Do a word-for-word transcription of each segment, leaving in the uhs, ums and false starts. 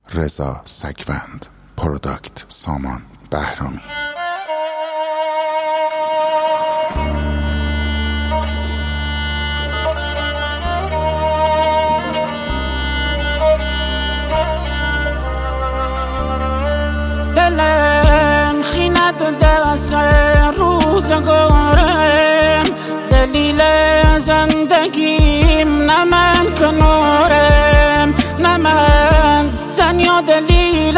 رضا سگوند، پروداکت سامان بهرامی. دلم خیند دست روزگارم، دلیل زندگیم نه من کنارم، نه من تنیا دلیل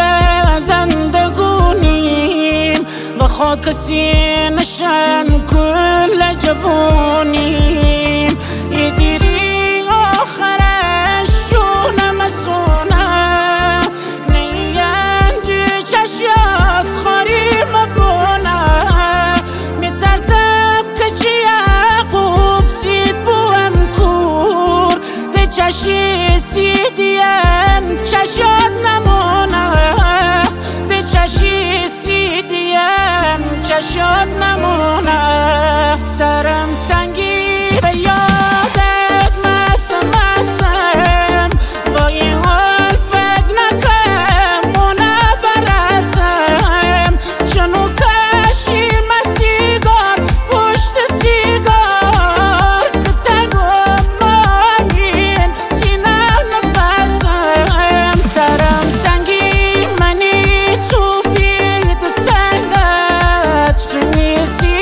زندگونیم و خاک سینشن کل جوونیم. یه دیری آخرش جونم سونه نیندی چشیات خاری مبونه، میترسم که چی یعقوب سید بوم کور ده چشی سیدیم چشیات نمونه، ده چشی سیدیم چشیات نمونه. سرم سنگی به یادت مسم مسم، با این حال فکر نکم مونه برسم، چنو کشیم سیگار پشت سیگار که تگم مامین سینه نفسم. سرم سنگی منی تو بید سنگت سونیسی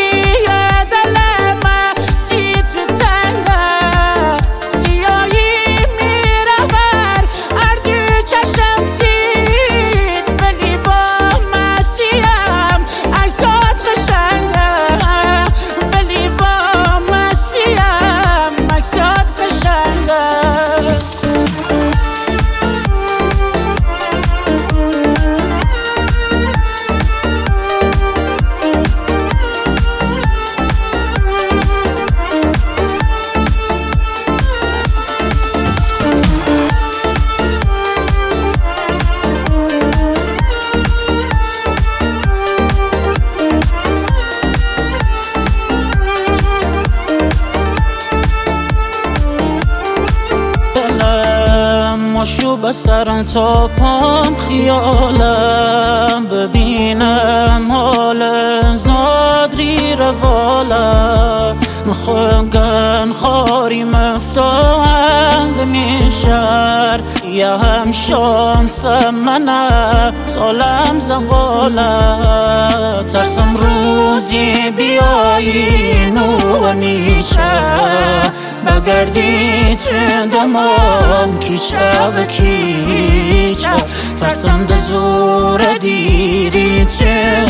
شو بسر تا پام خیالم، ببینم حال زادری روالم، مخنگن خاری مفتاند میشر یه هم شانسم منه سالم زواله، ترسم روزی بیایی نو نیچه بگردی تو دمام کیچه و کیچه، ترسم ده زور دیری تو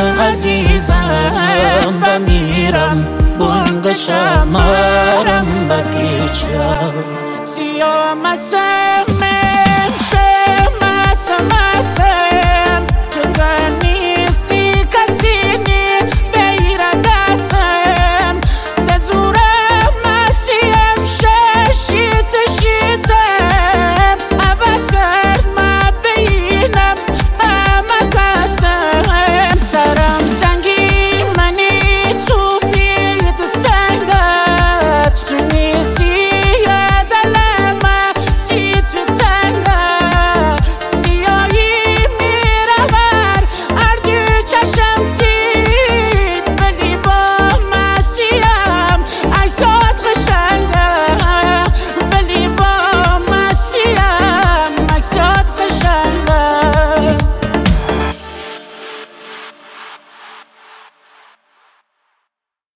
عزیزم بمیرم بونگ چمرم بپیچه. سیاه مسم